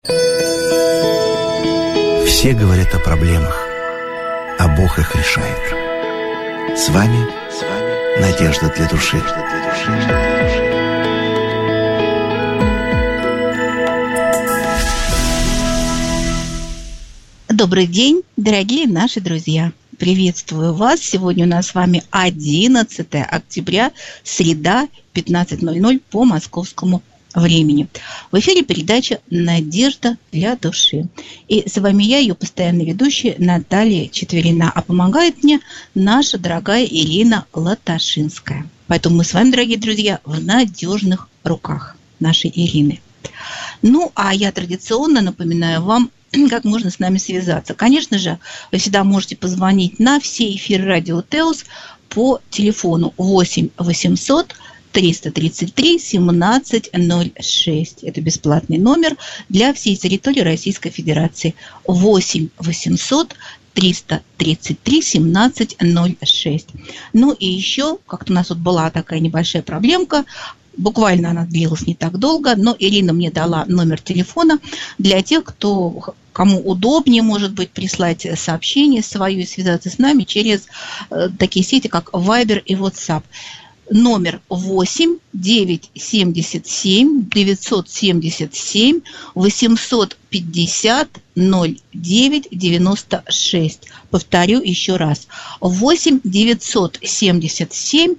Все говорят о проблемах, а Бог их решает. С вами «Надежда для души». Добрый день, дорогие наши друзья! Приветствую вас! Сегодня у нас с вами 11 октября, среда, 15:00 по московскому времени. В эфире передача «Надежда для души». И с вами я, ее постоянная ведущая Наталья Четверина. А помогает мне наша дорогая Ирина Латашинская. Поэтому мы с вами, дорогие друзья, в надежных руках нашей Ирины. Ну, а я традиционно напоминаю вам, как можно с нами связаться. Конечно же, вы всегда можете позвонить на все эфиры Радио Теос по телефону 8 800 333 1706. Это бесплатный номер для всей территории Российской Федерации. 8 800 333 1706. Ну и еще, как-то у нас тут была такая небольшая проблемка. Буквально она длилась не так долго, но Ирина мне дала номер телефона для тех, кому удобнее, может быть, прислать сообщение свое и связаться с нами через такие сети, как Viber и WhatsApp. Номер 8 977 977 850 09 96. Повторю еще раз. 8 977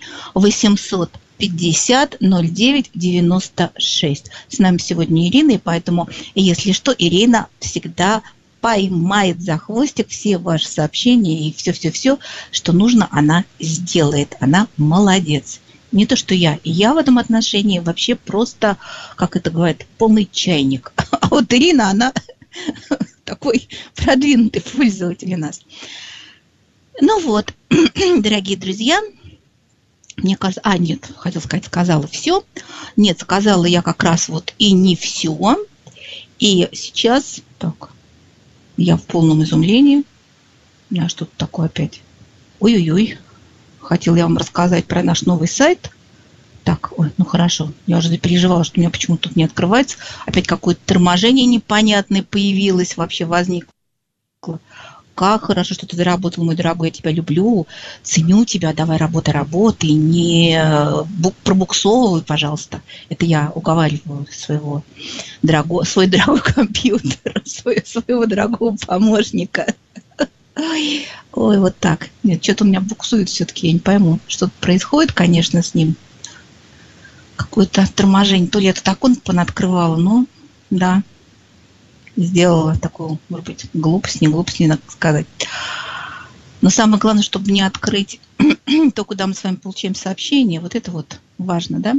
850 09 96. С нами сегодня Ирина, и поэтому, если что, Ирина всегда поймает за хвостик все ваши сообщения и все-все-все, что нужно, она сделает. Она молодец. Не то, что я. Я в этом отношении вообще просто, как это говорят, полный чайник. А вот Ирина, она такой продвинутый пользователь у нас. Ну вот, дорогие друзья, мне кажется... нет, хотела сказать, сказала все. Нет, сказала я как раз вот и не все. И сейчас... Так, я в полном изумлении. У меня что-то такое опять. Ой-ой-ой. Хотела я вам рассказать про наш новый сайт. Так, ну хорошо. Я уже переживала, что у меня почему-то тут не открывается. Опять какое-то торможение непонятное появилось, вообще возникло. Как хорошо, что ты заработал, мой дорогой, я тебя люблю, ценю тебя, давай работай, не пробуксовывай, пожалуйста. Это я уговариваю свой дорогой компьютер, своего дорогого помощника. Ой, вот так. Нет, что-то у меня буксует все-таки, я не пойму. Что-то происходит, конечно, с ним. Какое-то торможение. То ли это так он понаоткрывала, но да. Сделала такую, может быть, глупость, не надо сказать. Но самое главное, чтобы не открыть то, куда мы с вами получаем сообщение. Вот это вот важно, да?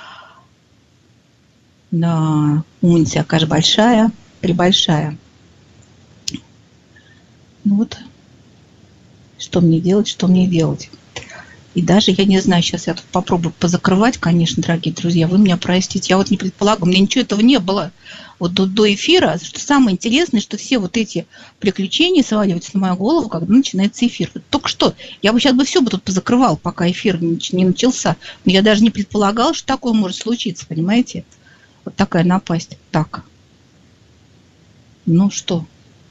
Да, умница, конечно, большая, пребольшая. Ну вот, что мне делать? И даже, я не знаю, сейчас я тут попробую позакрывать, конечно, дорогие друзья, вы меня простите. Я вот не предполагаю, у меня ничего этого не было вот до эфира. Что самое интересное, что все вот эти приключения сваливаются на мою голову, когда начинается эфир. Вот только что, я бы сейчас все тут позакрывал, пока эфир не начался. Но я даже не предполагала, что такое может случиться, понимаете? Вот такая напасть. Так. Ну что?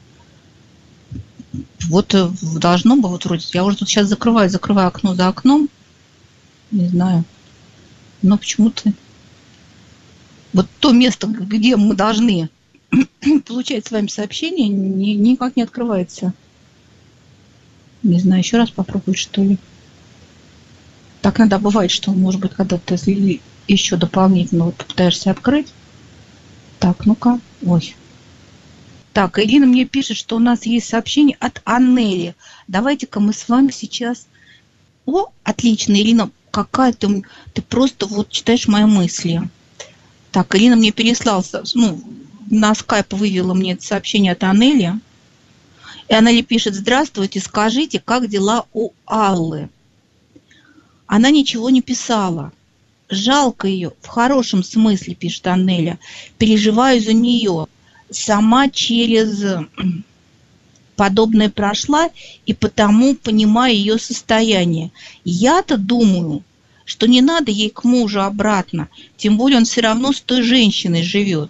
Вот должно бы, вот вроде, я уже тут сейчас закрываю окно за окном, не знаю, но почему-то вот то место, где мы должны получать с вами сообщения, никак не открывается. Не знаю, еще раз попробовать, что ли. Так иногда бывает, что, может быть, когда ты еще дополнительно вот попытаешься открыть. Так, ну-ка, ой. Так, Ирина мне пишет, что у нас есть сообщение от Аннели. Давайте-ка мы с вами сейчас... О, отлично, Ирина, какая ты просто вот читаешь мои мысли. Так, Ирина мне переслала, на скайп вывела мне это сообщение от Аннели. И Аннели пишет: здравствуйте, скажите, как дела у Аллы? Она ничего не писала. Жалко ее, в хорошем смысле, пишет Аннеля. Переживаю за нее. Сама через подобное прошла и потому понимаю ее состояние. Я-то думаю, что не надо ей к мужу обратно, тем более он все равно с той женщиной живет.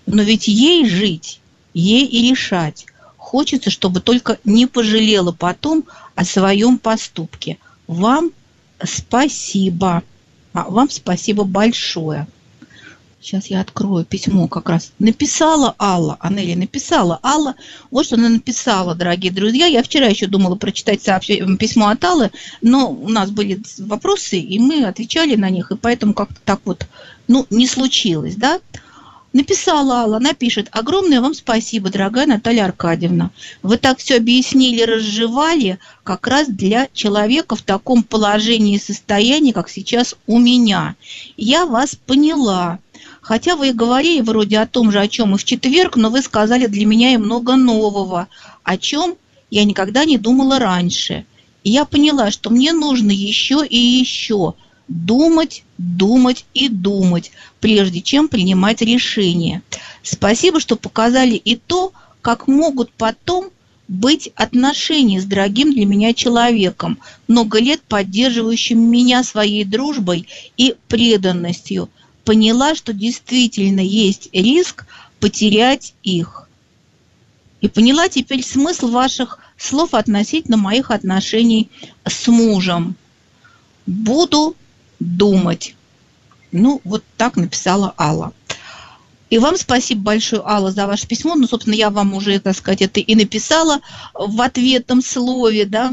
Но ведь ей жить, ей и решать. Хочется, чтобы только не пожалела потом о своем поступке. Вам спасибо. Вам спасибо большое. Сейчас я открою письмо как раз. Написала Алла. Анелия написала. Алла, вот что она написала, дорогие друзья. Я вчера еще думала прочитать письмо от Аллы, но у нас были вопросы, и мы отвечали на них, и поэтому как-то так вот, не случилось, да? Написала Алла, она пишет: огромное вам спасибо, дорогая Наталья Аркадьевна. Вы так все объяснили, разжевали, как раз для человека в таком положении и состоянии, как сейчас у меня. Я вас поняла. Хотя вы и говорили вроде о том же, о чем и в четверг, но вы сказали для меня и много нового, о чем я никогда не думала раньше. И я поняла, что мне нужно еще и еще думать, думать и думать, прежде чем принимать решение. Спасибо, что показали и то, как могут потом быть отношения с дорогим для меня человеком, много лет поддерживающим меня своей дружбой и преданностью. Поняла, что действительно есть риск потерять их. И поняла теперь смысл ваших слов относительно моих отношений с мужем. Буду думать. Вот так написала Алла. И вам спасибо большое, Алла, за ваше письмо. Собственно, я вам уже, так сказать, это и написала в ответном слове, да.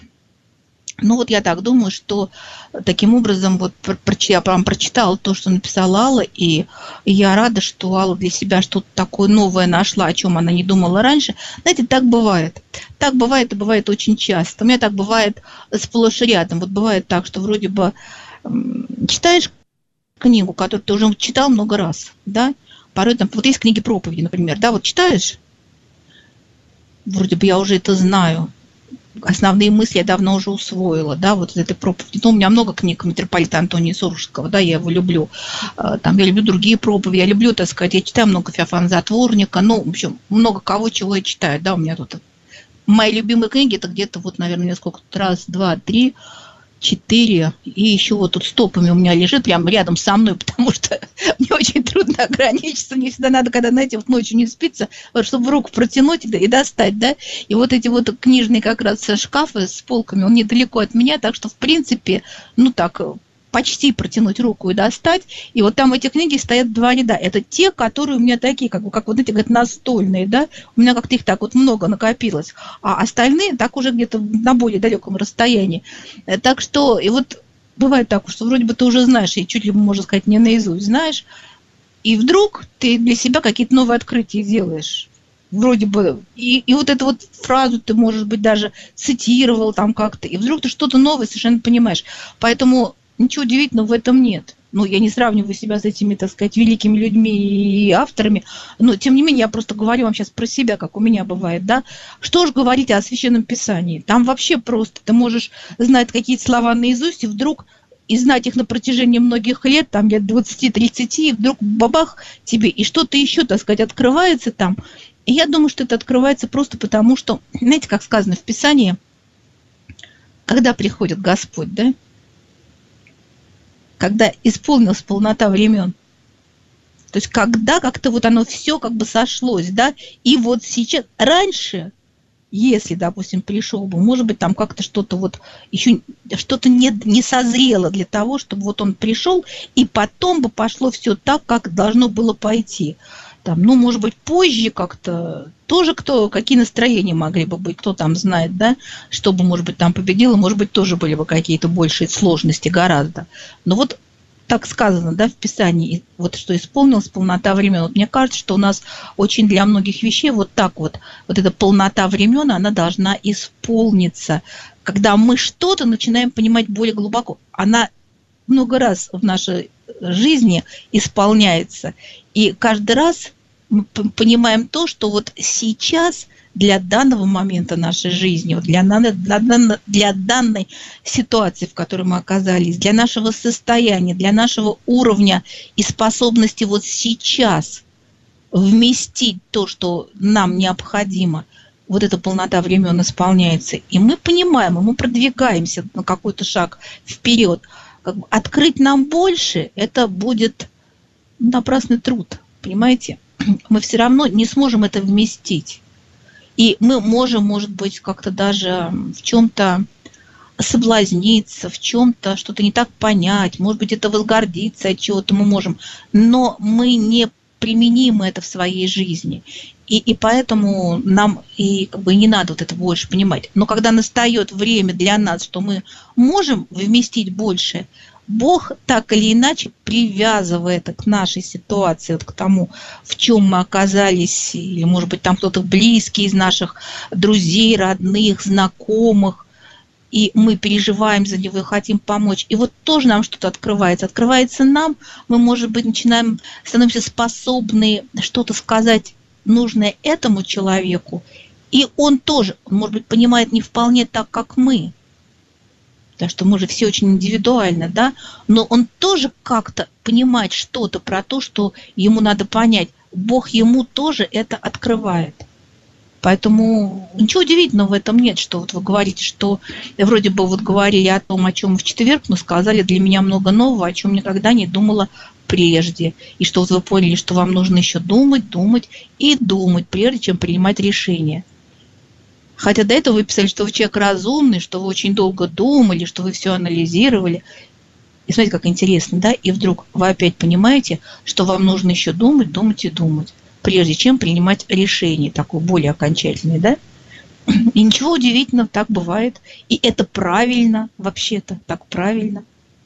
Я так думаю, что таким образом я вам прочитала то, что написала Алла, и я рада, что Алла для себя что-то такое новое нашла, о чем она не думала раньше. Знаете, так бывает. Так бывает и бывает очень часто. У меня так бывает сплошь и рядом. Бывает так, что вроде бы читаешь книгу, которую ты уже читал много раз, да? Порой есть книги проповеди, например, да, читаешь, вроде бы я уже это знаю. Основные мысли я давно уже усвоила, да, из этой проповеди. У меня много книг митрополита Антония Сурожского, да, я его люблю. Я люблю другие проповеди, я люблю, так сказать, я читаю много Феофана Затворника, в общем, много кого, чего я читаю, да, у меня тут мои любимые книги, это где-то, наверное, сколько-то, 1, 2, 3, 4, и еще тут стопами у меня лежит прямо рядом со мной, потому что мне очень трудно ограничиться, мне всегда надо, когда, знаете, ночью не спится, чтобы руку протянуть и достать, да, и эти книжные как раз шкафы с полками, он недалеко от меня, так что, в принципе, почти протянуть руку и достать, и там эти книги стоят 2 ряда, это те, которые у меня такие, как эти, говорят, настольные, да, у меня как-то их так много накопилось, а остальные так уже где-то на более далеком расстоянии, так что, и бывает так, что вроде бы ты уже знаешь, и чуть ли, можно сказать, не наизусть знаешь, и вдруг ты для себя какие-то новые открытия делаешь, вроде бы, и эту фразу ты, может быть, даже цитировал там как-то, и вдруг ты что-то новое совершенно понимаешь, поэтому ничего удивительного в этом нет. Я не сравниваю себя с этими, так сказать, великими людьми и авторами, но, тем не менее, я просто говорю вам сейчас про себя, как у меня бывает, да. Что ж говорить о Священном Писании? Там вообще просто ты можешь знать какие-то слова наизусть, и вдруг, и знать их на протяжении многих лет, лет 20-30, и вдруг бабах тебе, и что-то еще, так сказать, открывается там. И я думаю, что это открывается просто потому, что, знаете, как сказано в Писании, когда приходит Господь, да, когда исполнилась полнота времен. То есть когда как-то оно все как бы сошлось, да, и сейчас, раньше, если, допустим, пришел бы, может быть, там как-то что-то еще что-то не созрело для того, чтобы он пришел, и потом бы пошло все так, как должно было пойти. Может быть, позже как-то тоже какие настроения могли бы быть, кто там знает, да, чтобы, может быть, там победило, может быть, тоже были бы какие-то большие сложности гораздо. Но так сказано, да, в Писании, что исполнилась полнота времен. Мне кажется, что у нас очень для многих вещей так эта полнота времен, она должна исполниться. Когда мы что-то начинаем понимать более глубоко, она много раз в нашей жизни исполняется. И каждый раз мы понимаем то, что сейчас для данного момента нашей жизни, для данной ситуации, в которой мы оказались, для нашего состояния, для нашего уровня и способности сейчас вместить то, что нам необходимо, эта полнота времен исполняется. И мы понимаем, и мы продвигаемся на какой-то шаг вперед. Открыть нам больше, это будет напрасный труд, понимаете? мы все равно не сможем это вместить. И мы можем, может быть, как-то даже в чем-то соблазниться, в чем-то что-то не так понять, может быть, это возгордиться от чего-то мы можем, но мы не применим это в своей жизни. И поэтому нам и как бы не надо вот это больше понимать. Но когда настает время для нас, что мы можем вместить больше, Бог так или иначе привязывает это к нашей ситуации, вот к тому, в чем мы оказались, или, может быть, там кто-то близкий из наших друзей, родных, знакомых, и мы переживаем за него и хотим помочь. И вот тоже нам что-то открывается. Открывается нам, мы, может быть, становимся способны что-то сказать нужное этому человеку, и он тоже, может быть, понимает не вполне так, как мы. Потому что мы же все очень индивидуально, да, но он тоже как-то понимает что-то про то, что ему надо понять. Бог ему тоже это открывает. Поэтому ничего удивительного в этом нет, что вот вы говорите, что вроде бы вот говорили о том, о чем в четверг, но сказали для меня много нового, о чем никогда не думала прежде. И что вот вы поняли, что вам нужно еще думать, думать и думать, прежде чем принимать решение. Хотя до этого вы писали, что вы человек разумный, что вы очень долго думали, что вы все анализировали. И смотрите, как интересно, да? И вдруг вы опять понимаете, что вам нужно еще думать, думать и думать, прежде чем принимать решение такое более окончательное, да? И ничего удивительного, так бывает. И это правильно, вообще-то, так правильно.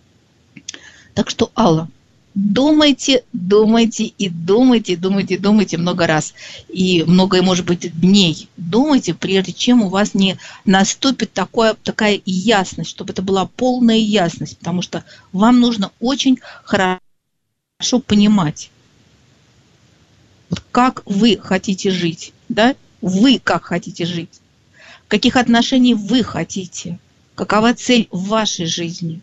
Так что, Алла, думайте, думайте и думайте, думайте, думайте много раз. И много, может быть, дней. Думайте, прежде чем у вас не наступит такая ясность, чтобы это была полная ясность. Потому что вам нужно очень хорошо понимать, вот как вы хотите жить, да? Вы как хотите жить, каких отношений вы хотите, какова цель в вашей жизни,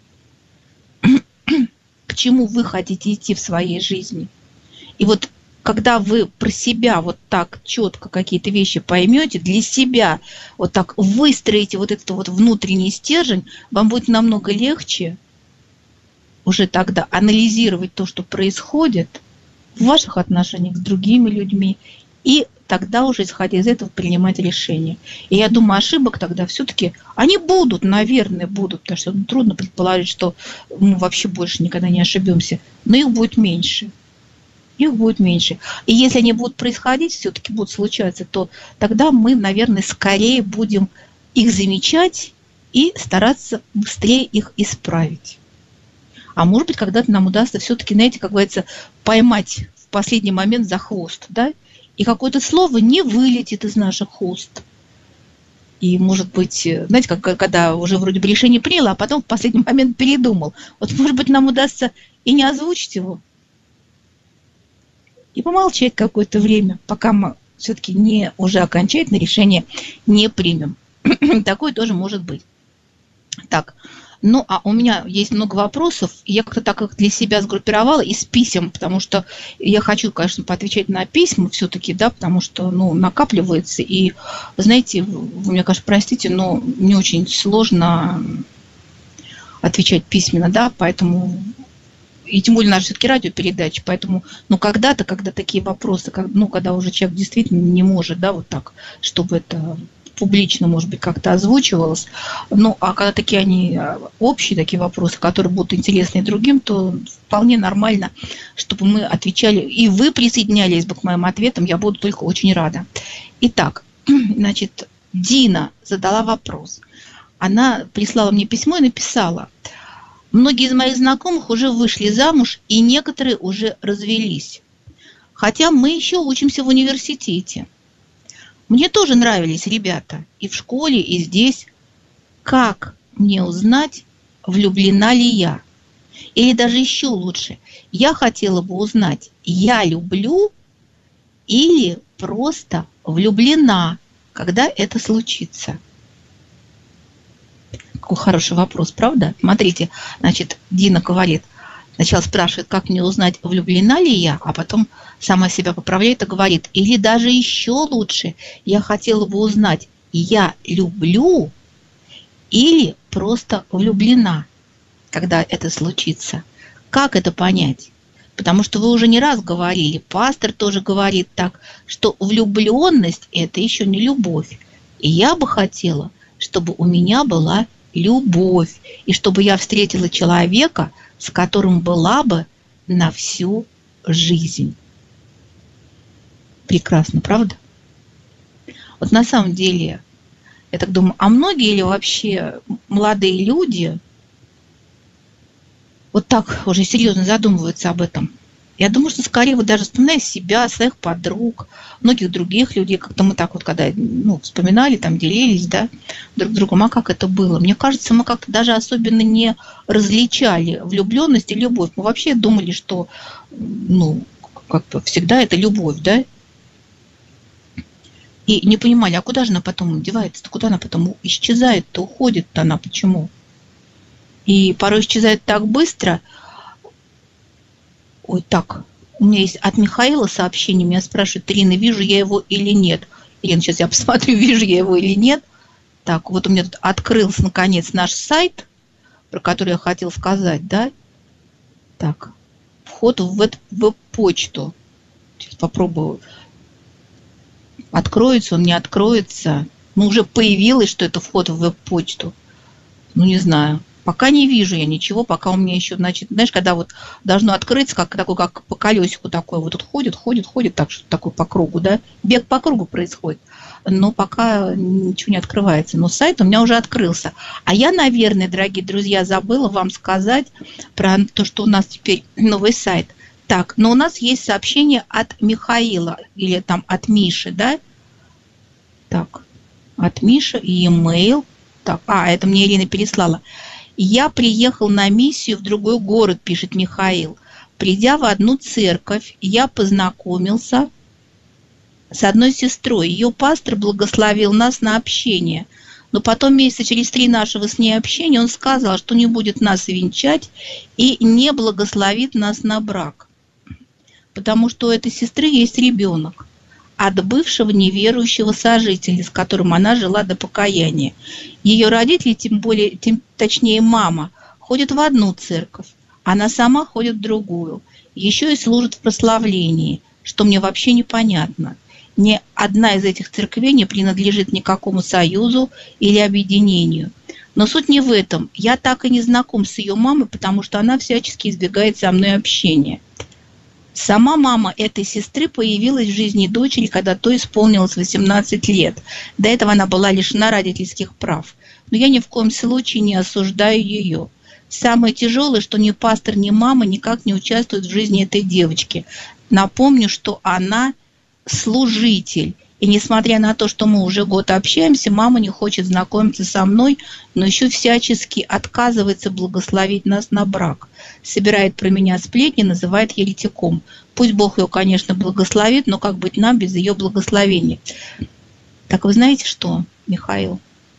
к чему вы хотите идти в своей жизни. И вот когда вы про себя вот так четко какие-то вещи поймете, для себя вот так выстроите вот этот вот внутренний стержень, вам будет намного легче уже тогда анализировать то, что происходит в ваших отношениях с другими людьми, и тогда уже, исходя из этого, принимать решения. И я думаю, ошибок тогда все-таки, они будут, наверное, будут, потому что трудно предположить, что мы вообще больше никогда не ошибемся, но их будет меньше. Их будет меньше. И если они будут происходить, все-таки будут случаться, то тогда мы, наверное, скорее будем их замечать и стараться быстрее их исправить. А может быть, когда-то нам удастся все-таки, знаете, как говорится, поймать в последний момент за хвост, да? И какое-то слово не вылетит из наших уст. И, может быть, знаете, как когда уже вроде бы решение принял, а потом в последний момент передумал. Вот, может быть, нам удастся и не озвучить его, и помолчать какое-то время, пока мы все-таки не уже окончательное решение не примем. Такое тоже может быть. Так. Ну, а у меня есть много вопросов, и я как-то так их для себя сгруппировала из писем, потому что я хочу, конечно, поотвечать на письма все-таки, да, потому что, ну, накапливается, и, знаете, вы меня, конечно, простите, но мне очень сложно отвечать письменно, да, поэтому, и тем более наша все-таки радиопередача, поэтому, ну, когда-то, когда такие вопросы, ну, когда уже человек действительно не может, да, вот так, чтобы это публично, может быть, как-то озвучивалось. Ну, а когда такие они общие, такие вопросы, которые будут интересны другим, то вполне нормально, чтобы мы отвечали, и вы присоединялись бы к моим ответам, я буду только очень рада. Итак, значит, Дина задала вопрос. Она прислала мне письмо и написала: многие из моих знакомых уже вышли замуж, и некоторые уже развелись. Хотя мы еще учимся в университете. Мне тоже нравились ребята и в школе, и здесь. Как мне узнать, влюблена ли я? Или даже еще лучше, я хотела бы узнать, я люблю или просто влюблена, когда это случится? Какой хороший вопрос, правда? Смотрите, значит, Дина говорит, сначала спрашивает, как мне узнать, влюблена ли я, а потом сама себя поправляет и говорит, или даже еще лучше, я хотела бы узнать, я люблю или просто влюблена, когда это случится. Как это понять? Потому что вы уже не раз говорили, пастор тоже говорит так, что влюбленность – это еще не любовь. И я бы хотела, чтобы у меня была любовь, и чтобы я встретила человека, с которым была бы на всю жизнь. Прекрасно, правда? Вот на самом деле, я так думаю, а многие ли вообще молодые люди вот так уже серьезно задумываются об этом? Я думаю, что скорее вот даже вспоминая себя, своих подруг, многих других людей, как-то мы так вот, когда вспоминали, там делились, да, друг с другом, а как это было? Мне кажется, мы как-то даже особенно не различали влюбленность и любовь. Мы вообще думали, что, как-то всегда это любовь, да? И не понимали, а куда же она потом девается-то, куда она потом исчезает-то, уходит-то она, почему? И порой исчезает так быстро. Ой, так, у меня есть от Михаила сообщение, меня спрашивают, Ирина, вижу я его или нет? Ирина, сейчас я посмотрю, вижу я его или нет. Так, вот у меня тут открылся, наконец, наш сайт, про который я хотела сказать, да? Так, вход в веб-почту. Сейчас попробую. Откроется он, не откроется. Уже появилось, что это вход в веб-почту. Не знаю. Пока не вижу я ничего, пока у меня еще, значит, знаешь, когда вот должно открыться, как по колесику такое, вот тут ходит, так что такой по кругу, да, бег по кругу происходит, но пока ничего не открывается. Но сайт у меня уже открылся. А я, наверное, дорогие друзья, забыла вам сказать про то, что у нас теперь новый сайт. Так, но у нас есть сообщение от Михаила или там от Миши, да? Так, от Миши, e-mail. Так, это мне Ирина переслала. Я приехал на миссию в другой город, пишет Михаил. Придя в одну церковь, я познакомился с одной сестрой. Ее пастор благословил нас на общение. Но потом месяца через 3 нашего с ней общения он сказал, что не будет нас венчать и не благословит нас на брак. Потому что у этой сестры есть ребенок от бывшего неверующего сожителя, с которым она жила до покаяния. Ее родители, точнее мама, ходят в одну церковь, она сама ходит в другую. Еще и служит в прославлении, что мне вообще непонятно. Ни одна из этих церквей не принадлежит никакому союзу или объединению. Но суть не в этом. Я так и не знаком с ее мамой, потому что она всячески избегает со мной общения. Сама мама этой сестры появилась в жизни дочери, когда той исполнилось 18 лет. До этого она была лишена родительских прав. Но я ни в коем случае не осуждаю ее. Самое тяжелое, что ни пастор, ни мама никак не участвуют в жизни этой девочки. Напомню, что она служитель. И несмотря на то, что мы уже год общаемся, мама не хочет знакомиться со мной, но еще всячески отказывается благословить нас на брак. Собирает про меня сплетни, называет еретиком. Пусть Бог ее, конечно, благословит, но как быть нам без ее благословения? Так вы знаете что, Михаил?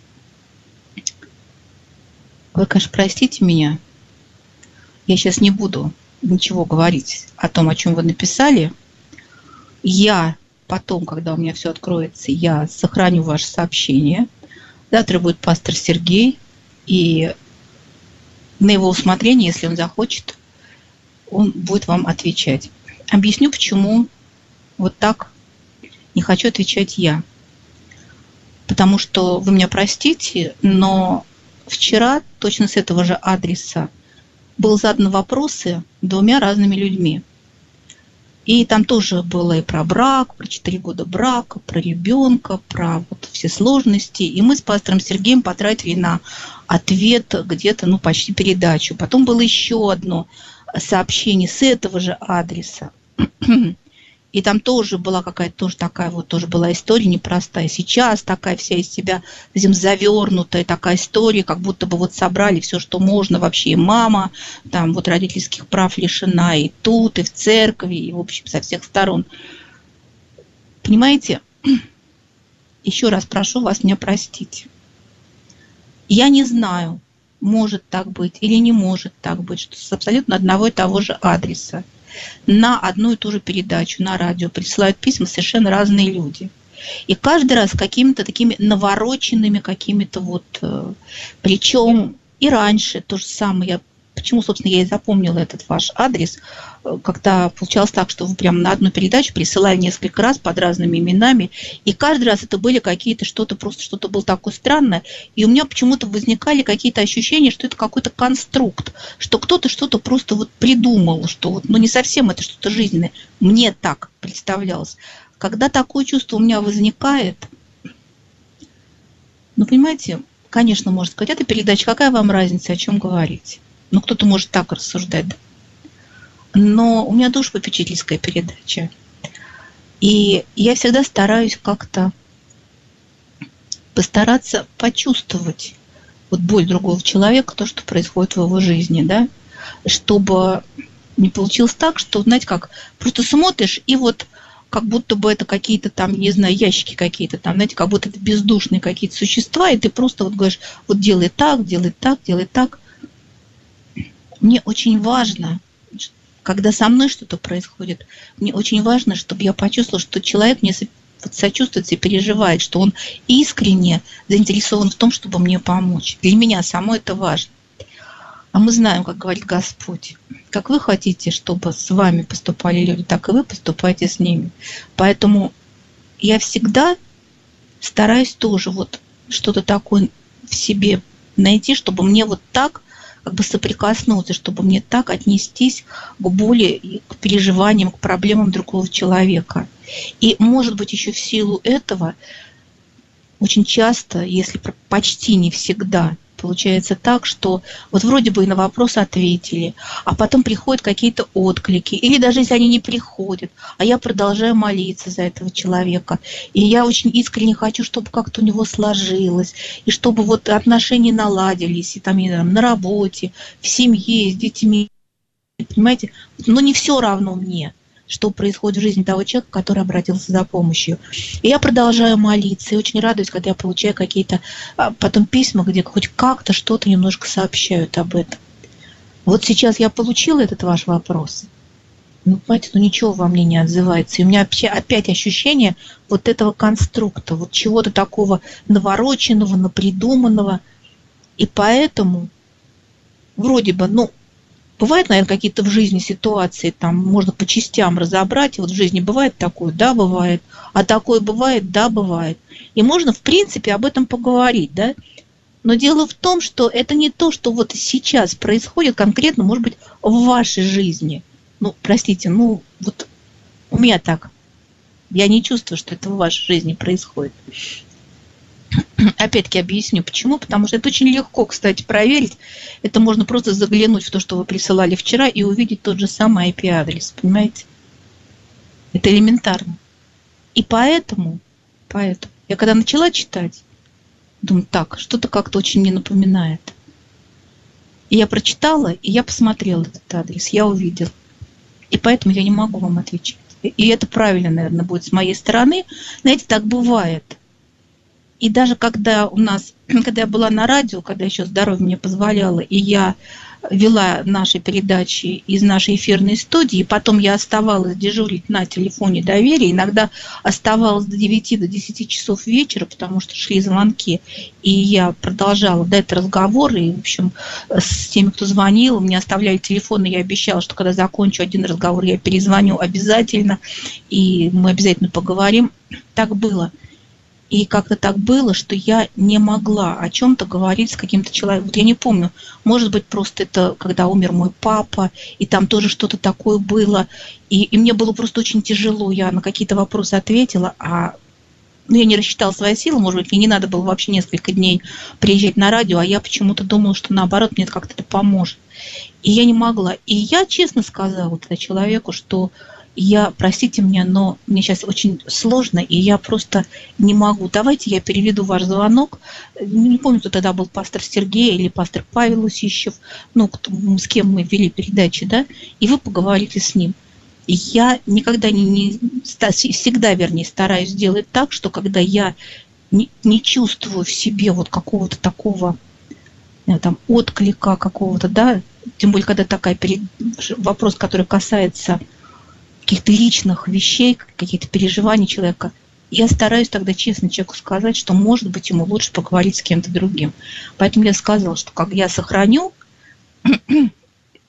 Вы, конечно, простите меня. Я сейчас не буду ничего говорить о том, о чем вы написали. Я потом, когда у меня все откроется, я сохраню ваше сообщение. Завтра будет пастор Сергей, и на его усмотрение, если он захочет, он будет вам отвечать. Объясню, почему вот так не хочу отвечать я. Потому что вы меня простите, но вчера точно с этого же адреса был задан вопросы 2 разными людьми. И там тоже было и про брак, про 4 года брака, про ребенка, про вот все сложности. И мы с пастором Сергеем потратили на ответ где-то, почти передачу. Потом было еще одно сообщение с этого же адреса. И там тоже была какая-то тоже была история непростая. Сейчас такая вся из себя завернутая такая история, как будто бы вот собрали все, что можно вообще. И мама там вот родительских прав лишена, и тут, и в церкви, и в общем со всех сторон. Понимаете? Еще раз прошу вас меня простить. Я не знаю, может так быть или не может так быть, что с абсолютно одного и того же адреса на одну и ту же передачу, на радио присылают письма совершенно разные люди. И каждый раз какими-то такими навороченными какими-то причем и раньше то же самое. Я почему, собственно, я и запомнила этот ваш адрес, когда получалось так, что вы прям на одну передачу присылали несколько раз под разными именами, и каждый раз это были какие-то что-то было такое странное, и у меня почему-то возникали какие-то ощущения, что это какой-то конструкт, что кто-то что-то просто вот придумал, что вот, ну, не совсем это что-то жизненное. Мне так представлялось. Когда такое чувство у меня возникает, ну, понимаете, конечно, можно сказать, это передача, какая вам разница, о чем говорить? Ну, кто-то может так рассуждать, да? Но у меня душепопечительская передача. И я всегда стараюсь как-то постараться почувствовать вот боль другого человека, то, что происходит в его жизни, да, чтобы не получилось так, что, знаете, как, просто смотришь, и вот как будто бы это какие-то там, не знаю, ящики какие-то там, знаете, как будто это бездушные какие-то существа, и ты просто вот говоришь, вот делай так, делай так, делай так. Мне очень важно, когда со мной что-то происходит, мне очень важно, чтобы я почувствовала, что человек мне сочувствует и переживает, что он искренне заинтересован в том, чтобы мне помочь. Для меня самой это важно. А мы знаем, как говорит Господь, как вы хотите, чтобы с вами поступали люди, так и вы поступаете с ними. Поэтому я всегда стараюсь тоже вот что-то такое в себе найти, чтобы мне вот так как бы соприкоснуться, чтобы мне так отнестись к боли, и к переживаниям, к проблемам другого человека. И, может быть, еще в силу этого очень часто, если почти не всегда, получается так, что вот вроде бы и на вопрос ответили, а потом приходят какие-то отклики, или даже если они не приходят, а я продолжаю молиться за этого человека, и я очень искренне хочу, чтобы как-то у него сложилось, и чтобы вот отношения наладились, и там, на работе, в семье, с детьми, понимаете, но не все равно мне, что происходит в жизни того человека, который обратился за помощью. И я продолжаю молиться, и очень радуюсь, когда я получаю какие-то потом письма, где хоть как-то что-то немножко сообщают об этом. Вот сейчас я получила этот ваш вопрос, ну, понимаете, ну ничего во мне не отзывается. И у меня опять ощущение вот этого конструкта, вот чего-то такого навороченного, напридуманного. И поэтому вроде бы, ну, бывают, наверное, какие-то в жизни ситуации, там можно по частям разобрать. И вот в жизни бывает такое, да, бывает. А такое бывает, да, бывает. И можно, в принципе, об этом поговорить, да. Но дело в том, что это не то, что вот сейчас происходит конкретно, может быть, в вашей жизни. Ну, простите, ну, вот у меня так. Я не чувствую, что это в вашей жизни происходит. Опять-таки объясню, почему. Потому что это очень легко, кстати, проверить. Это можно просто заглянуть в то, что вы присылали вчера, и увидеть тот же самый IP-адрес. Понимаете? Это элементарно. И поэтому я когда начала читать, думаю, так, что-то как-то очень мне напоминает. И я прочитала, и я посмотрела этот адрес, я увидела. И поэтому я не могу вам отвечать. И это правильно, наверное, будет с моей стороны. Знаете, так бывает. И даже когда я была на радио, когда еще здоровье мне позволяло, и я вела наши передачи из нашей эфирной студии, потом я оставалась дежурить на телефоне доверия, иногда оставалась до 9, до 10 часов вечера, потому что шли звонки, и я продолжала дать разговоры, и, в общем, с теми, кто звонил, мне оставляли телефон, и я обещала, что когда закончу один разговор, я перезвоню обязательно, и мы обязательно поговорим. Так было. И как-то так было, что я не могла о чем-то говорить с каким-то человеком. Вот я не помню, может быть, просто это когда умер мой папа, и там тоже что-то такое было. И мне было просто очень тяжело. Я на какие-то вопросы ответила, я не рассчитала свои силы, может быть, мне не надо было вообще несколько дней приезжать на радио, а я почему-то думала, что наоборот, мне как-то это поможет. И я не могла. И я честно сказала тогда человеку, что простите меня, но мне сейчас очень сложно, и я просто не могу. Давайте я переведу ваш звонок. Не помню, кто тогда был, пастор Сергей или пастор Павел Усищев, с кем мы вели передачи, да, и вы поговорите с ним. И я никогда всегда, стараюсь сделать так, что когда я не чувствую в себе вот какого-то такого там отклика какого-то, да, тем более, когда вопрос, который касается каких-то личных вещей, каких-то переживаний человека, я стараюсь тогда честно человеку сказать, что, может быть, ему лучше поговорить с кем-то другим. Поэтому я сказала, что как я сохраню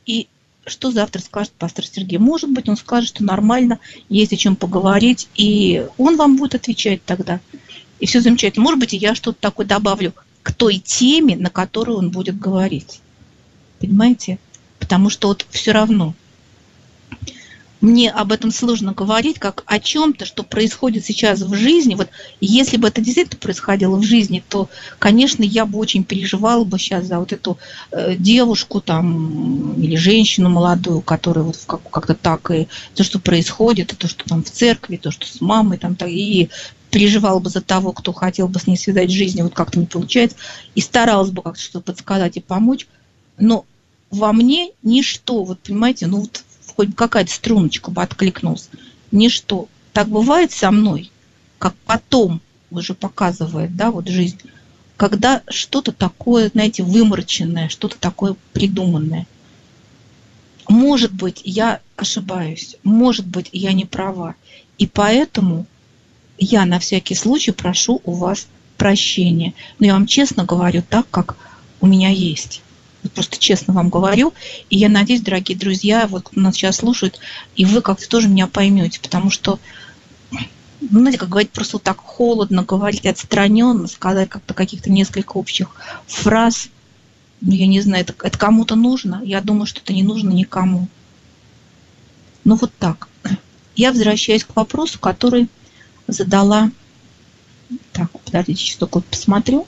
И что завтра скажет пастор Сергей? Может быть, он скажет, что нормально, есть о чем поговорить, и он вам будет отвечать тогда. И все замечательно. Может быть, и я что-то такое добавлю к той теме, на которую он будет говорить. Понимаете? Потому что вот все равно мне об этом сложно говорить, как о чем-то, что происходит сейчас в жизни. Вот если бы это действительно происходило в жизни, то, конечно, я бы очень переживала бы сейчас за вот эту девушку там или женщину молодую, которая вот как-то так, и то, что происходит, и то, что там в церкви, то, что с мамой там, и переживала бы за того, кто хотел бы с ней связать жизнь, вот как-то не получается, и старалась бы как-то что-то подсказать и помочь. Но во мне ничто, вот понимаете, ну вот хоть какая-то струночка бы откликнулась. Ничто. Так бывает со мной, как потом уже показывает, да, вот жизнь, когда что-то такое, знаете, вымороченное, что-то такое придуманное. Может быть, я ошибаюсь, может быть, я не права. И поэтому я на всякий случай прошу у вас прощения. Но я вам честно говорю так, как у меня есть. Просто честно вам говорю. И я надеюсь, дорогие друзья, вот кто нас сейчас слушает, и вы как-то тоже меня поймете. Потому что, ну, знаете, как говорить, просто вот так холодно говорить, отстраненно, сказать как-то каких-то несколько общих фраз. Ну, я не знаю, это кому-то нужно. Я думаю, что это не нужно никому. Ну, вот так. Я возвращаюсь к вопросу, который задала... Так, подождите, сейчас только посмотрю.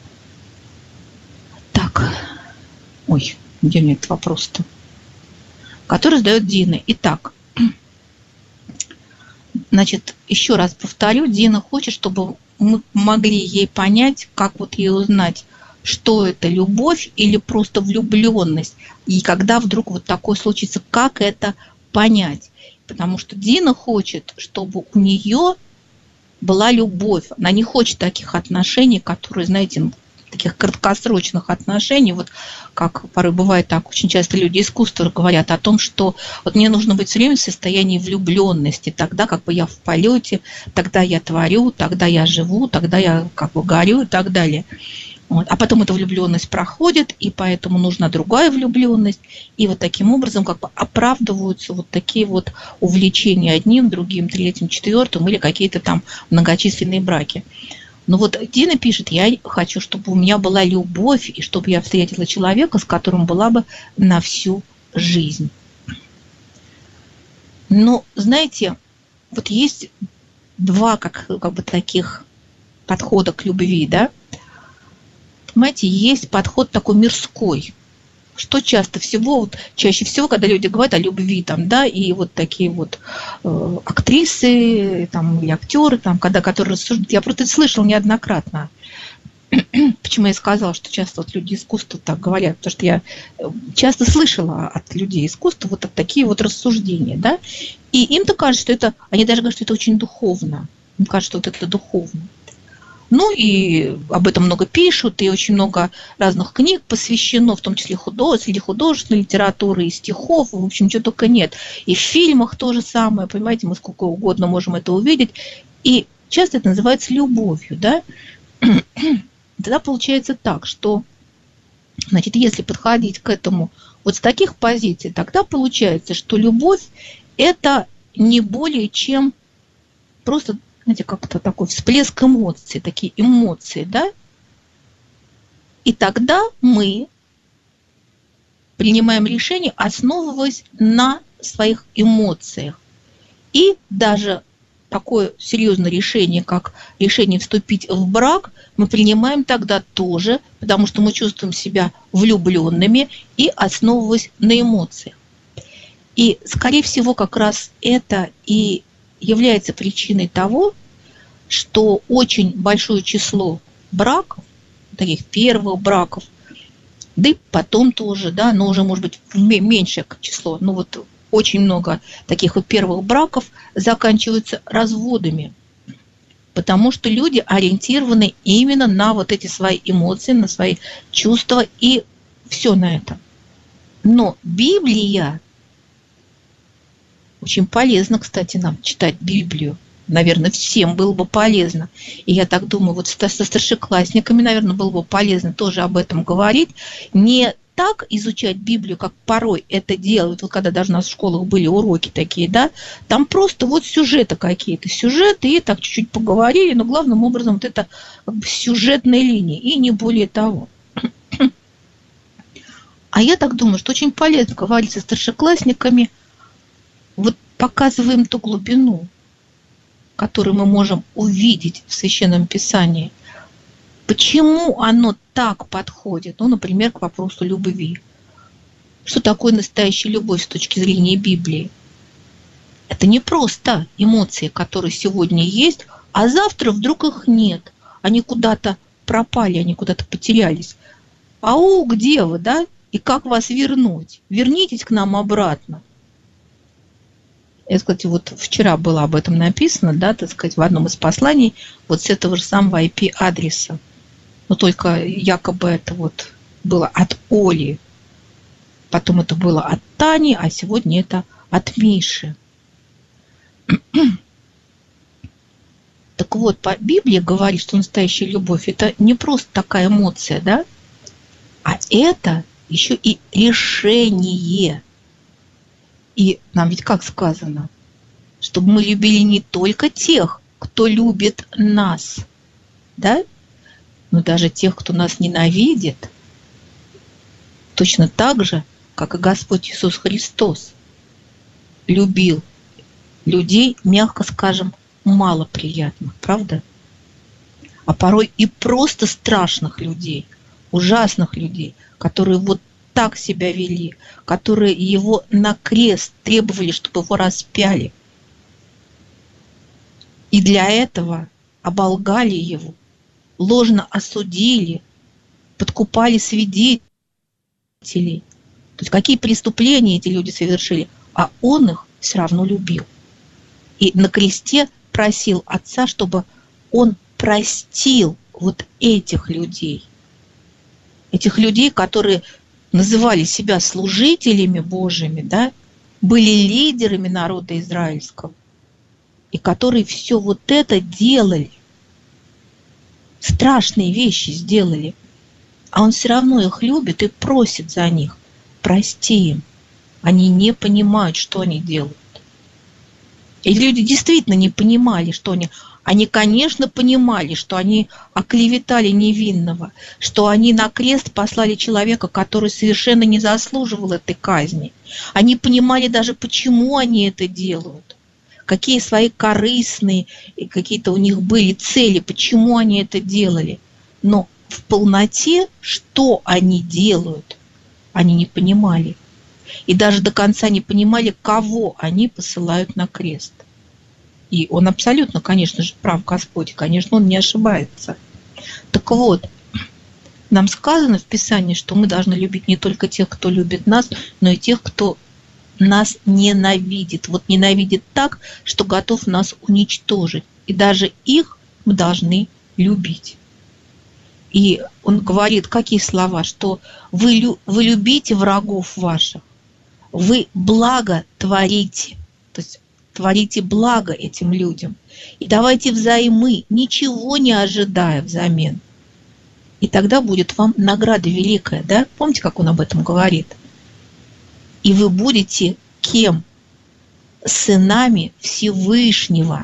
Так... Ой, где мне этот вопрос-то? Который задает Дина. Итак, значит, еще раз повторю, Дина хочет, чтобы мы могли ей понять, как вот ей узнать, что это любовь или просто влюбленность. И когда вдруг вот такое случится, как это понять. Потому что Дина хочет, чтобы у нее была любовь. Она не хочет таких отношений, которые, знаете, таких краткосрочных отношений, вот как порой бывает так, очень часто люди искусства говорят о том, что вот мне нужно быть все время в состоянии влюбленности, тогда как бы я в полете, тогда я творю, тогда я живу, тогда я как бы горю и так далее. Вот. А потом эта влюбленность проходит, и поэтому нужна другая влюбленность, и вот таким образом как бы оправдываются вот такие вот увлечения одним, другим, третьим, четвертым или какие-то там многочисленные браки. Но вот Дина пишет, я хочу, чтобы у меня была любовь, и чтобы я встретила человека, с которым была бы на всю жизнь. Но, знаете, вот есть два как бы таких подхода к любви, да? Понимаете, есть подход такой мирской, что чаще всего, когда люди говорят о любви, там, да, и вот такие вот актрисы там, или актеры, там, которые рассуждают, я просто это слышала неоднократно. Почему я сказала, что часто вот люди искусства так говорят, потому что я часто слышала от людей искусства вот такие вот рассуждения, да, и им-то кажется, что это, они даже говорят, что это очень духовно, им кажется, что вот это духовно. Ну и об этом много пишут, и очень много разных книг посвящено, в том числе среди художественной литературы, и стихов, в общем, чего только нет. И в фильмах то же самое, понимаете, мы сколько угодно можем это увидеть. И часто это называется любовью, да. Тогда получается так, что, значит, если подходить к этому вот с таких позиций, тогда получается, что любовь – это не более чем просто, знаете, как-то такой всплеск эмоций, такие эмоции, да? И тогда мы принимаем решение, основываясь на своих эмоциях. И даже такое серьезное решение, как решение вступить в брак, мы принимаем тогда тоже, потому что мы чувствуем себя влюбленными и основываясь на эмоциях. И, скорее всего, как раз это и является причиной того, что очень большое число браков, таких первых браков, да и потом тоже, да, но уже, может быть, меньшее число, но вот очень много таких вот первых браков заканчиваются разводами, потому что люди ориентированы именно на вот эти свои эмоции, на свои чувства и все на это. Но Библия, очень полезно, кстати, нам читать Библию, наверное, всем было бы полезно. И я так думаю, вот со старшеклассниками, наверное, было бы полезно тоже об этом говорить. Не так изучать Библию, как порой это делают, вот когда даже у нас в школах были уроки такие, да, там просто вот сюжеты какие-то, сюжеты, и так чуть-чуть поговорили, но главным образом вот это как бы сюжетная линия, и не более того. А я так думаю, что очень полезно говорить со старшеклассниками, вот показываем ту глубину, которую мы можем увидеть в Священном Писании. Почему оно так подходит? Ну, например, к вопросу любви. Что такое настоящая любовь с точки зрения Библии? Это не просто эмоции, которые сегодня есть, а завтра вдруг их нет. Они куда-то пропали, они куда-то потерялись. Ау, где вы, да? И как вас вернуть? Вернитесь к нам обратно. Я, кстати, вот вчера было об этом написано, да, так сказать, в одном из посланий, вот с этого же самого IP-адреса. Но только якобы это вот было от Оли, потом это было от Тани, а сегодня это от Миши. Так вот, по Библии говорит, что настоящая любовь – это не просто такая эмоция, да, а это еще и решение. И нам ведь как сказано, чтобы мы любили не только тех, кто любит нас, да, но даже тех, кто нас ненавидит, точно так же, как и Господь Иисус Христос любил людей, мягко скажем, малоприятных, правда? А порой и просто страшных людей, ужасных людей, которые вот так себя вели, которые его на крест требовали, чтобы его распяли. И для этого оболгали его, ложно осудили, подкупали свидетелей. То есть какие преступления эти люди совершили, а он их все равно любил. И на кресте просил Отца, чтобы он простил вот этих людей. Этих людей, которые называли себя служителями Божьими, да, были лидерами народа израильского, и которые все вот это делали. Страшные вещи сделали, а он все равно их любит и просит за них. Прости им. Они не понимают, что они делают. И люди действительно не понимали, что они... Они, конечно, понимали, что они оклеветали невинного, что они на крест послали человека, который совершенно не заслуживал этой казни. Они понимали даже, почему они это делают, какие свои корыстные какие-то у них были цели, почему они это делали. Но в полноте, что они делают, они не понимали. И даже до конца не понимали, кого они посылают на крест. И он абсолютно, конечно же, прав, Господь, конечно, он не ошибается. Так вот, нам сказано в Писании, что мы должны любить не только тех, кто любит нас, но и тех, кто нас ненавидит. Вот ненавидит так, что готов нас уничтожить. И даже их мы должны любить. И он говорит, какие слова, что вы любите врагов ваших, вы благо творите. То есть творите благо этим людям. И давайте взаймы, ничего не ожидая взамен. И тогда будет вам награда великая, да? Помните, как он об этом говорит? И вы будете кем? Сынами Всевышнего.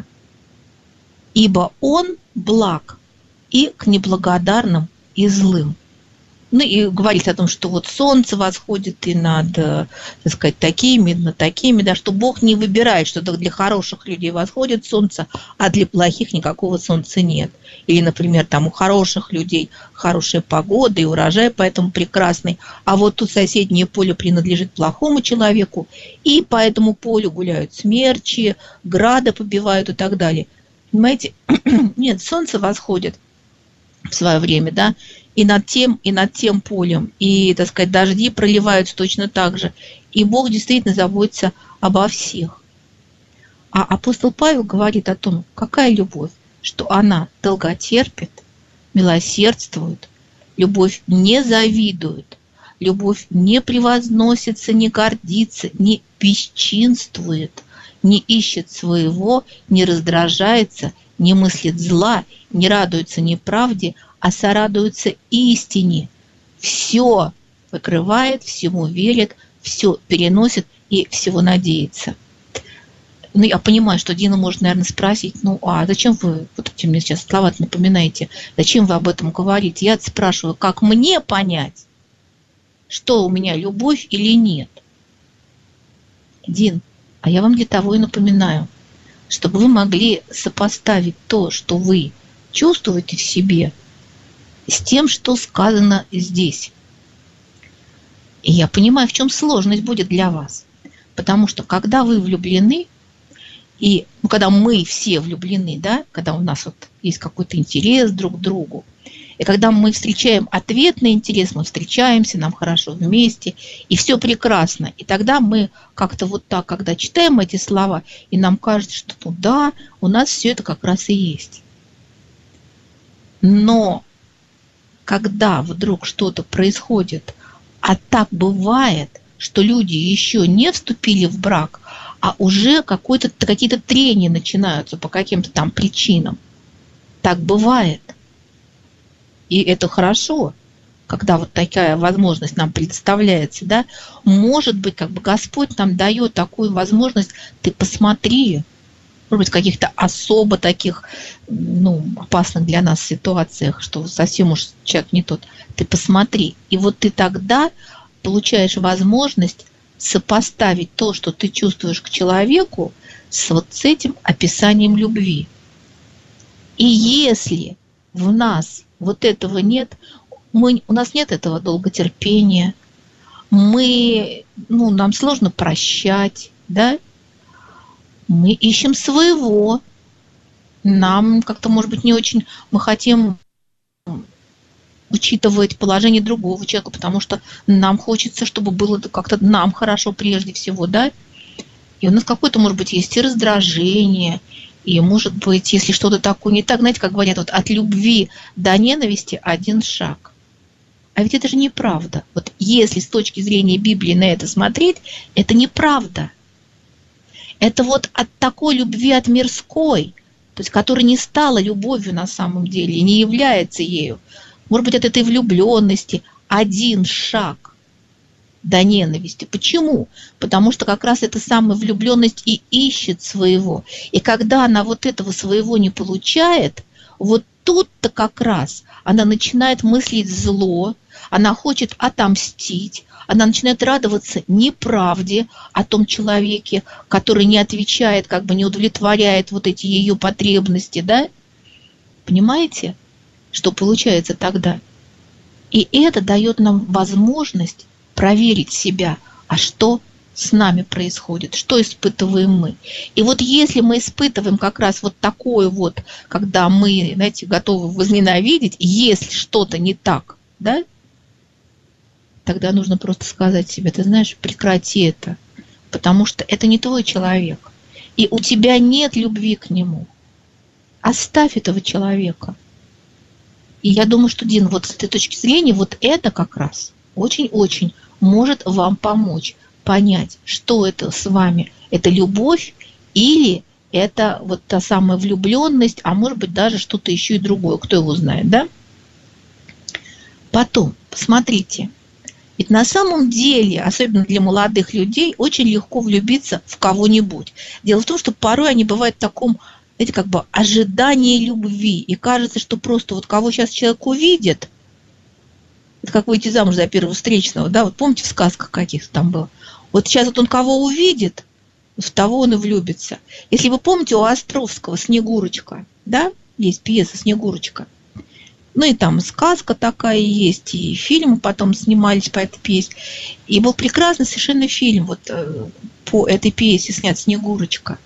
Ибо он благ и к неблагодарным и злым. Ну и говорить о том, что вот солнце восходит и над, так сказать, такими, над такими, да, что Бог не выбирает, что для хороших людей восходит солнце, а для плохих никакого солнца нет. Или, например, там у хороших людей хорошая погода и урожай поэтому прекрасный, а вот тут соседнее поле принадлежит плохому человеку, и по этому полю гуляют смерчи, грады побивают и так далее. Понимаете? Нет, солнце восходит в свое время, да, и над тем полем, и, так сказать, дожди проливаются точно так же. И Бог действительно заботится обо всех. А апостол Павел говорит о том, какая любовь, что она долготерпит, милосердствует, любовь не завидует, любовь не превозносится, не гордится, не бесчинствует, не ищет своего, не раздражается, не мыслит зла, не радуется неправде, а сорадуется истине. Все покрывает, всему верит, все переносит и всего надеется. Ну, я понимаю, что Дина может, наверное, спросить, ну, а зачем вы, вот эти мне сейчас слова напоминаете, зачем вы об этом говорите? Я спрашиваю, как мне понять, что у меня любовь или нет? Дин, а я вам для того и напоминаю, чтобы вы могли сопоставить то, что вы чувствуете в себе, с тем, что сказано здесь. И я понимаю, в чем сложность будет для вас. Потому что когда вы влюблены, и когда мы все влюблены, да, когда у нас вот есть какой-то интерес друг к другу, и когда мы встречаем ответный интерес, мы встречаемся, нам хорошо вместе, и все прекрасно. И тогда мы как-то вот так, когда читаем эти слова, и нам кажется, что ну да, у нас все это как раз и есть. Но когда вдруг что-то происходит, а так бывает, что люди еще не вступили в брак, а уже какие-то трения начинаются по каким-то там причинам. Так бывает. И это хорошо, когда вот такая возможность нам предоставляется, да. Может быть, как бы Господь нам дает такую возможность, ты посмотри, может быть, в каких-то особо таких, ну, опасных для нас ситуациях, что совсем уж человек не тот, ты посмотри. И вот ты тогда получаешь возможность сопоставить то, что ты чувствуешь к человеку, с вот с этим описанием любви. И если в нас вот этого нет, у нас нет этого долготерпения, нам сложно прощать, да? Мы ищем своего, нам как-то, может быть, не очень, мы хотим учитывать положение другого человека, потому что нам хочется, чтобы было как-то нам хорошо прежде всего, да? И у нас какое-то, может быть, есть и раздражение, и, может быть, если что-то такое не так, знаете, как говорят, вот от любви до ненависти один шаг. А ведь это же неправда. Вот если с точки зрения Библии на это смотреть, это неправда. Это вот от такой любви от мирской, то есть которая не стала любовью на самом деле и не является ею. Может быть, от этой влюбленности один шаг до ненависти. Почему? Потому что как раз эта самая влюбленность и ищет своего. И когда она вот этого своего не получает, вот тут-то как раз она начинает мыслить зло, она хочет отомстить, она начинает радоваться неправде о том человеке, который не отвечает, как бы не удовлетворяет вот эти ее потребности, да? Понимаете, что получается тогда? И это дает нам возможность проверить себя, а что с нами происходит, что испытываем мы. И вот если мы испытываем как раз вот такое вот, когда мы, знаете, готовы возненавидеть, если что-то не так, да, тогда нужно просто сказать себе, ты знаешь, прекрати это, потому что это не твой человек, и у тебя нет любви к нему. Оставь этого человека. И я думаю, что, Дин, вот с этой точки зрения, вот это как раз очень-очень может вам помочь понять, что это с вами. Это любовь или это вот та самая влюбленность, а может быть даже что-то еще и другое, кто его знает, да? Потом, посмотрите, ведь на самом деле, особенно для молодых людей, очень легко влюбиться в кого-нибудь. Дело в том, что порой они бывают в таком, знаете, как бы ожидании любви. И кажется, что просто вот кого сейчас человек увидит, это как выйти замуж за первого встречного, да, вот помните в сказках каких-то там было. Вот сейчас вот он кого увидит, в того он и влюбится. Если вы помните, у Островского «Снегурочка», да, есть пьеса «Снегурочка». Ну и там сказка такая есть, и фильмы потом снимались по этой пьесе. И был прекрасный совершенно фильм вот по этой пьесе снят «Снегурочка».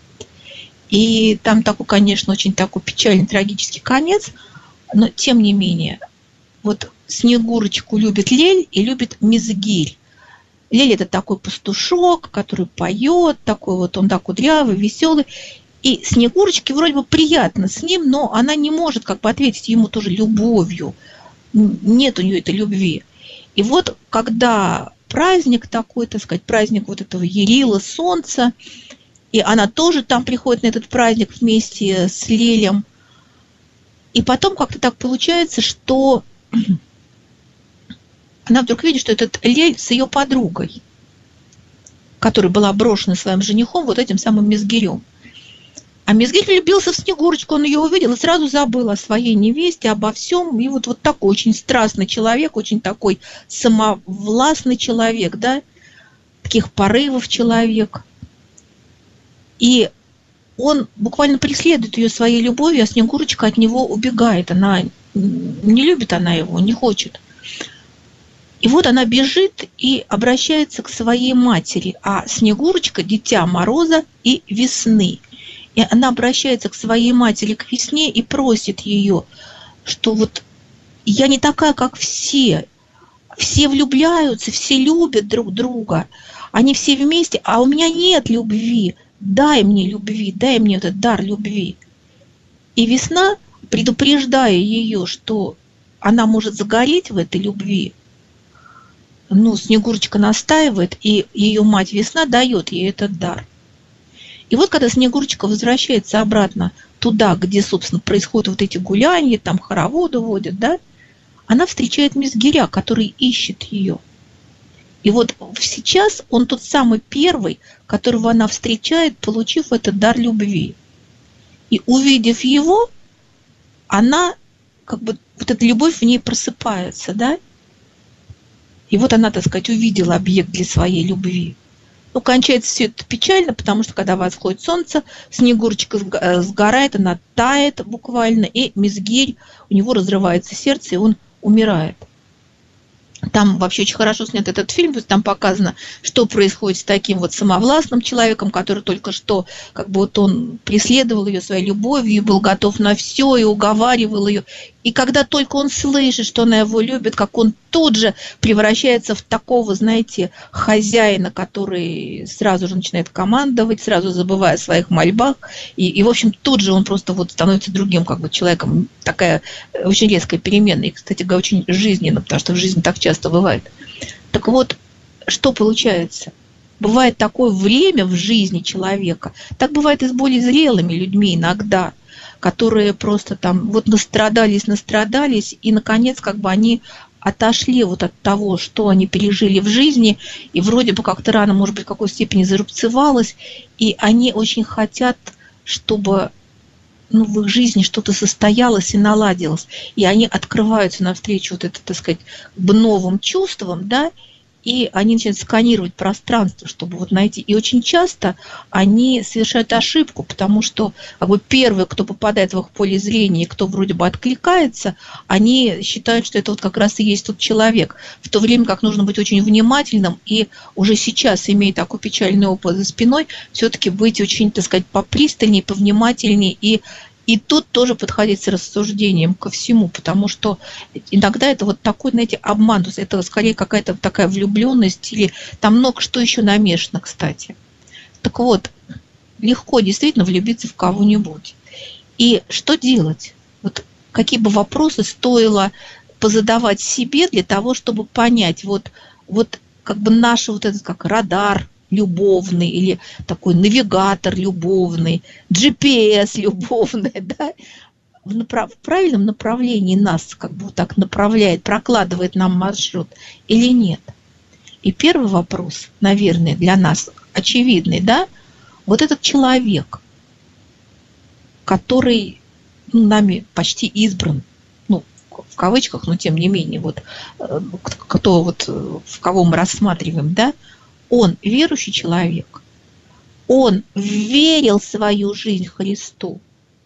И там такой, конечно, очень такой печальный, трагический конец, но тем не менее, вот Снегурочку любит Лель и любит Мизгирь. Лель – это такой пастушок, который поет, такой вот он такой кудрявый, веселый. И Снегурочке вроде бы приятно с ним, но она не может как бы ответить ему тоже любовью. Нет у нее этой любви. И вот когда праздник такой, так сказать, праздник вот этого Ярила, солнца, И она тоже там приходит на этот праздник вместе с Лелем. И потом как-то так получается, что она вдруг видит, что этот Лель с ее подругой, которая была брошена своим женихом, вот этим самым Мизгирем. А Мизгирь влюбился в Снегурочку, он ее увидел и сразу забыл о своей невесте, обо всем. И вот такой очень страстный человек, очень такой самовластный человек, да, таких порывов человек. И он буквально преследует ее своей любовью, а Снегурочка от него убегает. Она не любит она его, не хочет. И вот она бежит и обращается к своей матери, а Снегурочка – дитя Мороза и весны. И она обращается к своей матери, к весне, и просит ее, что вот я не такая, как все. Все влюбляются, все любят друг друга. Они все вместе, а у меня нет любви. Дай мне любви, дай мне этот дар любви. И весна, предупреждая ее, что она может загореть в этой любви, Снегурочка настаивает, и ее мать Весна дает ей этот дар. И вот когда Снегурочка возвращается обратно туда, где, собственно, происходят вот эти гуляния, там хороводы водят, да, она встречает Мизгиря, который ищет ее. И вот сейчас он тот самый первый, которого она встречает, получив этот дар любви. И увидев его, она, как бы, вот эта любовь в ней просыпается, да. И вот она, так сказать, увидела объект для своей любви. Кончается все это печально, потому что, когда восходит солнце, Снегурочка сгорает, она тает буквально, и Мизгирь, у него разрывается сердце, и он умирает. Там вообще очень хорошо снят этот фильм, то есть там показано, что происходит с таким вот самовластным человеком, который только что, как бы вот он преследовал ее своей любовью, и был готов на все, и уговаривал ее. И когда только он слышит, что она его любит, как он тут же превращается в такого, знаете, хозяина, который сразу же начинает командовать, сразу забывая о своих мольбах. И в общем, тут же он просто вот становится другим как бы человеком. Такая очень резкая перемена. И, кстати говоря, очень жизненно, потому что в жизни так часто бывает. Так вот, что получается? Бывает такое время в жизни человека, так бывает и с более зрелыми людьми иногда, которые просто там вот настрадались, и, наконец, как бы они отошли вот от того, что они пережили в жизни, и вроде бы как-то рана, может быть, в какой степени зарубцевалась, и они очень хотят, чтобы в их жизни что-то состоялось и наладилось, и они открываются навстречу вот это, так сказать, новым чувствам, да, и они начинают сканировать пространство, чтобы вот найти. И очень часто они совершают ошибку, потому что как бы первые, кто попадает в их поле зрения, кто вроде бы откликается, они считают, что это вот как раз и есть тот человек. В то время как нужно быть очень внимательным и уже сейчас, имея такой печальный опыт за спиной, все-таки быть очень, так сказать, попристальнее, повнимательнее и тут тоже подходить с рассуждением ко всему, потому что иногда это вот такой, знаете, обман, то есть это скорее какая-то такая влюбленность или там много что еще намешано, кстати. Так вот, легко действительно влюбиться в кого-нибудь. И что делать? Вот какие бы вопросы стоило позадавать себе для того, чтобы понять, вот как бы наш вот этот как радар любовный или такой навигатор любовный, GPS любовный, да, в правильном направлении нас как бы вот так направляет, прокладывает нам маршрут или нет. И первый вопрос, наверное, для нас очевидный, да, вот этот человек, который нами почти избран, в кавычках, но тем не менее, вот кто вот в кого мы рассматриваем, да, он верующий человек, он верил свою жизнь Христу,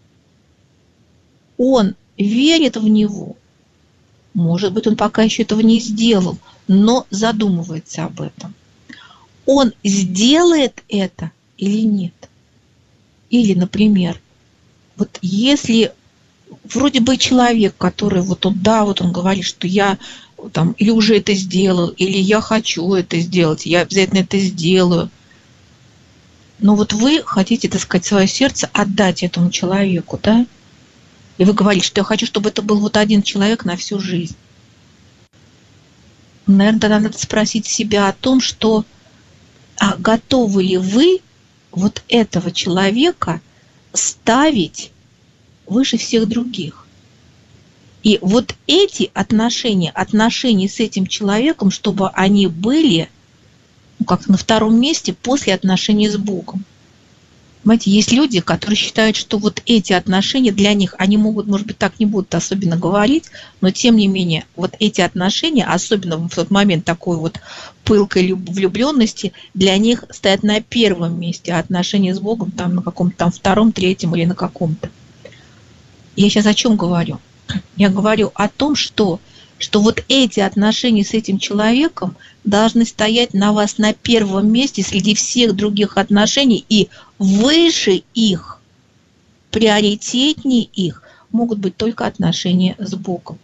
он верит в Него. Может быть, он пока еще этого не сделал, но задумывается об этом. Он сделает это или нет? Или, например, вот если вроде бы человек, который вот он говорит, что я там или уже это сделал, или я хочу это сделать, я обязательно это сделаю. Но вот вы хотите, так сказать, свое сердце отдать этому человеку, да? И вы говорите, что я хочу, чтобы это был вот один человек на всю жизнь. Наверное, тогда надо спросить себя о том, что готовы ли вы вот этого человека ставить выше всех других. И вот эти отношения с этим человеком, чтобы они были как-то на втором месте после отношений с Богом. Понимаете, есть люди, которые считают, что вот эти отношения для них, они могут, может быть, так не будут особенно говорить, но тем не менее, вот эти отношения, особенно в тот момент такой вот пылкой влюбленности, для них стоят на первом месте, а отношения с Богом там на каком-то там втором, третьем или на каком-то. Я сейчас о чем говорю? Я говорю о том, что вот эти отношения с этим человеком должны стоять на вас на первом месте среди всех других отношений, и выше их, приоритетнее их могут быть только отношения с Богом.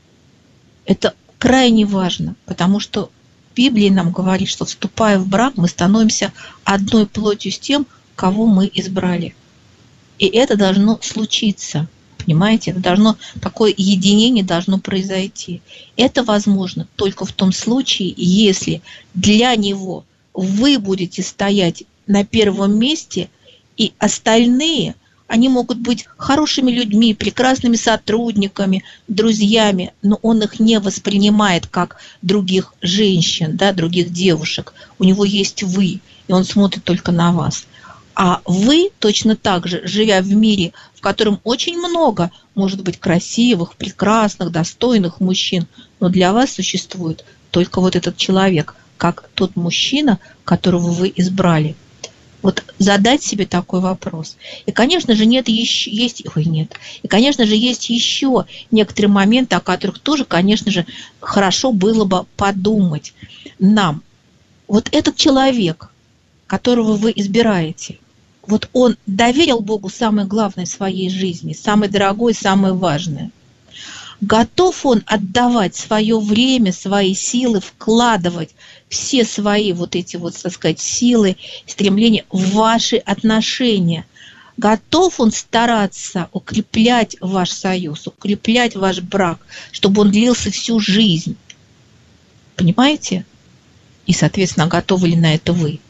Это крайне важно, потому что Библия нам говорит, что, вступая в брак, мы становимся одной плотью с тем, кого мы избрали. И это должно случиться. Понимаете, это должно, такое единение должно произойти. Это возможно только в том случае, если для него вы будете стоять на первом месте, и остальные, они могут быть хорошими людьми, прекрасными сотрудниками, друзьями, но он их не воспринимает как других женщин, да, других девушек. У него есть вы, и он смотрит только на вас. А вы точно так же, живя в мире, в котором очень много, может быть, красивых, прекрасных, достойных мужчин, но для вас существует только вот этот человек, как тот мужчина, которого вы избрали. Вот задать себе такой вопрос. И, конечно же, И, конечно же, есть еще некоторые моменты, о которых тоже, конечно же, хорошо было бы подумать нам. Вот этот человек, которого вы избираете, вот он доверил Богу самое главное в своей жизни, самое дорогое, самое важное. Готов он отдавать свое время, свои силы, вкладывать все свои вот эти вот, так сказать, силы, стремления в ваши отношения? Готов он стараться укреплять ваш союз, укреплять ваш брак, чтобы он длился всю жизнь? Понимаете? И, соответственно, готовы ли на это вы?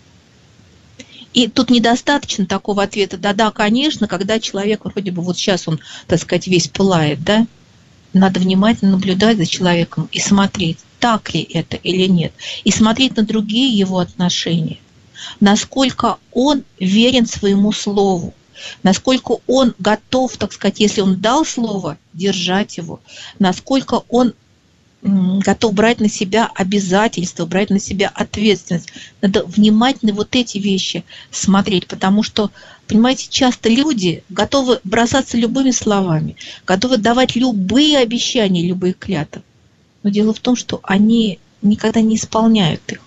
И тут недостаточно такого ответа: да-да, конечно, когда человек вроде бы вот сейчас он, так сказать, весь пылает, да? Надо внимательно наблюдать за человеком и смотреть, так ли это или нет. И смотреть на другие его отношения. Насколько он верен своему слову. Насколько он готов, так сказать, если он дал слово, держать его. Насколько он готов брать на себя обязательства, брать на себя ответственность. Надо внимательно вот эти вещи смотреть, потому что, понимаете, часто люди готовы бросаться любыми словами, готовы давать любые обещания, любые клятвы. Но дело в том, что они никогда не исполняют их.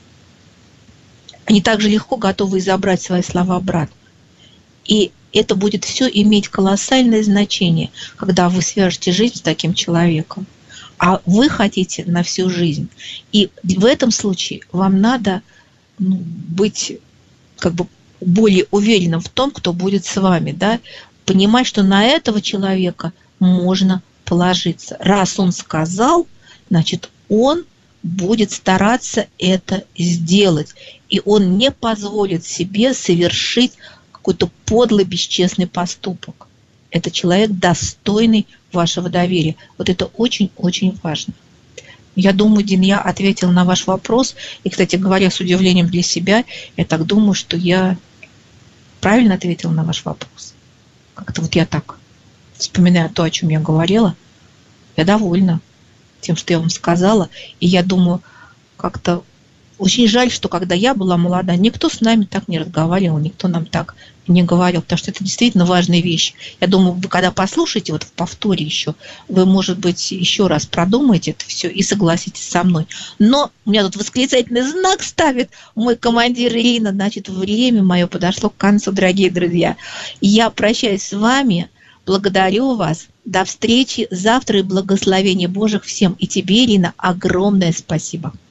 Они также легко готовы забрать свои слова обратно. И это будет все иметь колоссальное значение, когда вы свяжете жизнь с таким человеком. А вы хотите на всю жизнь. И в этом случае вам надо быть как бы более уверенным в том, кто будет с вами, да? Понимать, что на этого человека можно положиться. Раз он сказал, значит, он будет стараться это сделать. И он не позволит себе совершить какой-то подлый, бесчестный поступок. Это человек, достойный вашего доверия. Вот это очень-очень важно. Я думаю, Дин, я ответила на ваш вопрос. И, кстати говоря, с удивлением для себя, я так думаю, что я правильно ответила на ваш вопрос. Как-то вот я так, вспоминая то, о чем я говорила, я довольна тем, что я вам сказала. И я думаю, как-то очень жаль, что когда я была молода, никто с нами так не разговаривал, никто нам так не говорил, потому что это действительно важная вещь. Я думаю, вы когда послушаете, вот в повторе еще, вы, может быть, еще раз продумаете это все и согласитесь со мной. Но у меня тут восклицательный знак ставит мой командир Ирина, значит, время мое подошло к концу, дорогие друзья. Я прощаюсь с вами, благодарю вас. До встречи завтра и благословения Божьих всем. И тебе, Ирина, огромное спасибо.